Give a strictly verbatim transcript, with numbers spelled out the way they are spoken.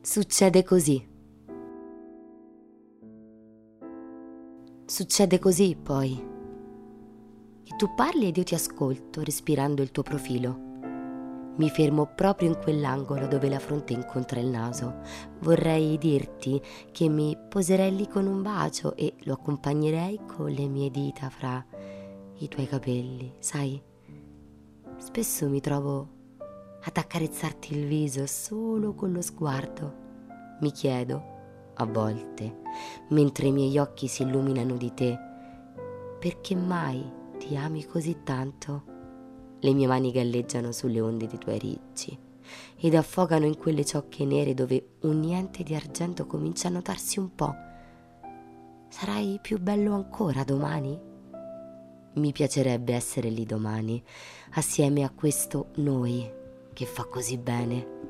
Succede così. Succede così, poi, che tu parli ed io ti ascolto, respirando il tuo profilo. Mi fermo proprio in quell'angolo dove la fronte incontra il naso. Vorrei dirti che mi poserei lì con un bacio e lo accompagnerei con le mie dita fra i tuoi capelli. Sai, spesso mi trovo ad accarezzarti il viso solo con lo sguardo. Mi chiedo, a volte, mentre i miei occhi si illuminano di te, perché mai ti ami così tanto? Le mie mani galleggiano sulle onde dei tuoi ricci ed affogano in quelle ciocche nere dove un niente di argento comincia a notarsi un po'. Sarai più bello ancora domani? Mi piacerebbe essere lì domani, assieme a questo noi che fa così bene.